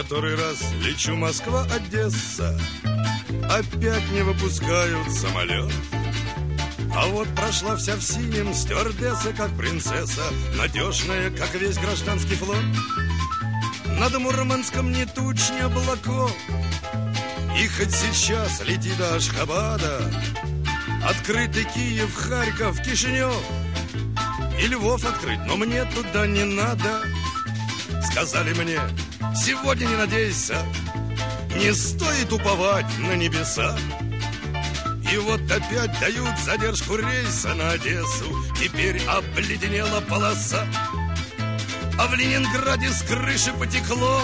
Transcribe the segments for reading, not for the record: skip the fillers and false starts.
который раз лечу Москва-Одесса, опять не выпускают самолет. А вот прошла вся в синем стюардесса, как принцесса, надежная, как весь гражданский флот. Над Мурманском ни туч, ни облаков, и хоть сейчас лети до Ашхабада, открытый Киев, Харьков, Кишинев и Львов открыть, но мне туда не надо. Сказали мне, сегодня не надейся, не стоит уповать на небеса. И вот опять дают задержку рейса на Одессу, теперь обледенела полоса. А в Ленинграде с крыши потекло,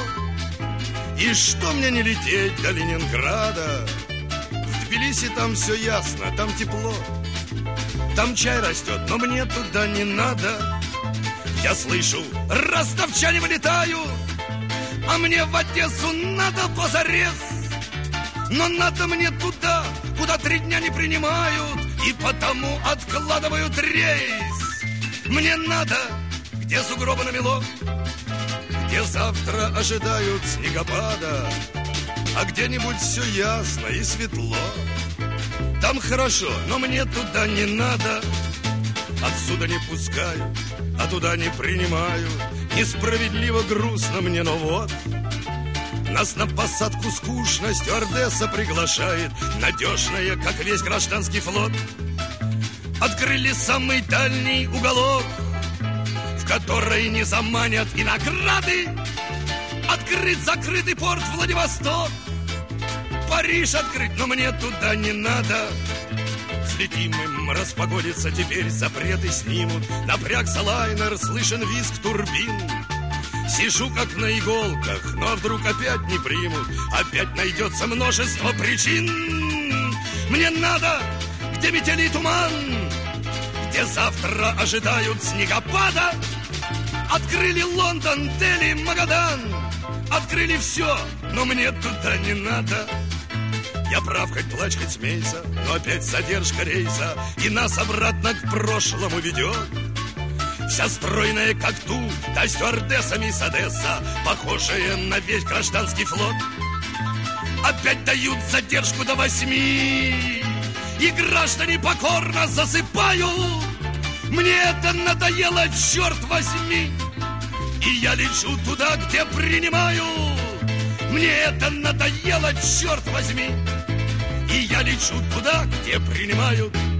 и что мне не лететь до Ленинграда? В Тбилиси там все ясно, там тепло, там чай растет, но мне туда не надо. Я слышу, ростовчане вылетают, а мне в Одессу надо позарез. Но надо мне туда, куда 3 дня не принимают, и потому откладывают рейс. Мне надо, где сугробы намело, где завтра ожидают снегопада, а где-нибудь все ясно и светло. Там хорошо, но мне туда не надо. Отсюда не пускают, а туда не принимают. Несправедливо грустно мне, но вот нас на посадку скучно стюардесса приглашает, надежная, как весь гражданский флот. Открыли самый дальний уголок, в который не заманят и награды. Открыт закрытый порт Владивосток, Париж открыть, но мне туда не надо. Слетим им, распогодится, теперь запреты снимут. Напрягся лайнер, слышен визг турбин. Сижу как на иголках, но вдруг опять не примут. Опять найдется множество причин. Мне надо, где метели и туман, где завтра ожидают снегопада. Открыли Лондон, Дели, Магадан, открыли все, но мне туда не надо. Я прав, хоть плачь, хоть смейся, но опять задержка рейса, и нас обратно к прошлому ведет. Вся стройная, как ту, да стюардесса мисс Одесса, похожая на весь гражданский флот. Опять дают задержку до 8, и граждане покорно засыпают. Мне это надоело, черт возьми, и я лечу туда, где принимают. Мне это надоело, черт возьми, и я лечу туда, где принимают.